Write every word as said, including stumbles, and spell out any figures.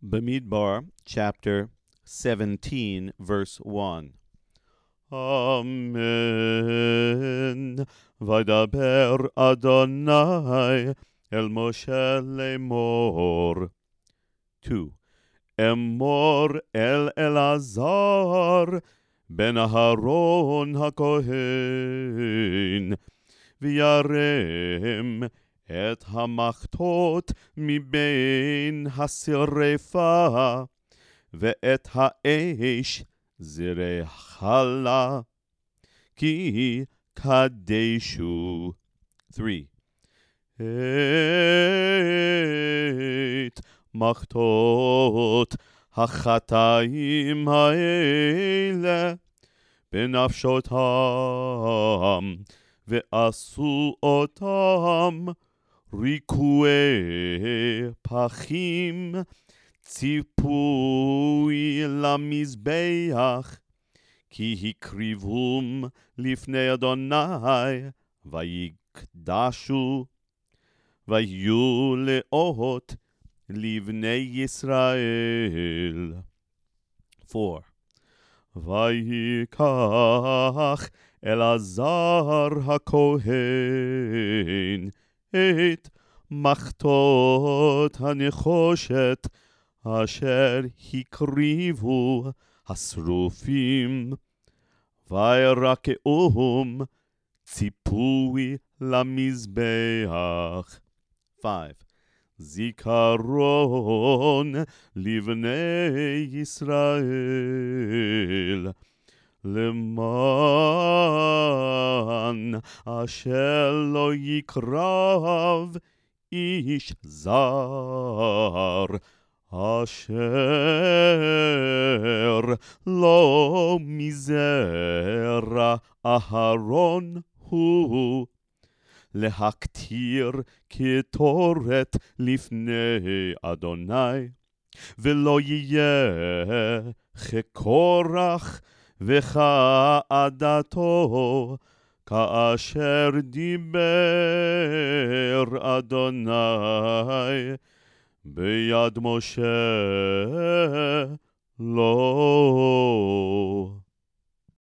Bamidbar, chapter seventeen, verse one. Amen. Vaydaber Adonai el Moshe lemor. two. Emor el Elazar ben Aharon hakohen וירם את המחטות מבין השרפה ואת האש זרחה לה כי קדשו. three. את מחטות החטאים האלה בנפשותם ועשו אותם ריקועי פחים ציפוי למזבח כי הקריבום לפני אדוני ויקדשו ויהיו לאות לבני ישראל. four. ויקח אלעזר הכהן את מחטות הנחושת אשר הקריבו השרופים וירקעום ציפוי למזבח. five. זיכרון לבני ישראל למען אשר לא יקרב איש זר אשר לא מזרע אהרון הוא להקטיר קטורת לפני אדוני ולא יהיה כקורח וכעדתו כאשר דיבר אדוני ביד משה לו.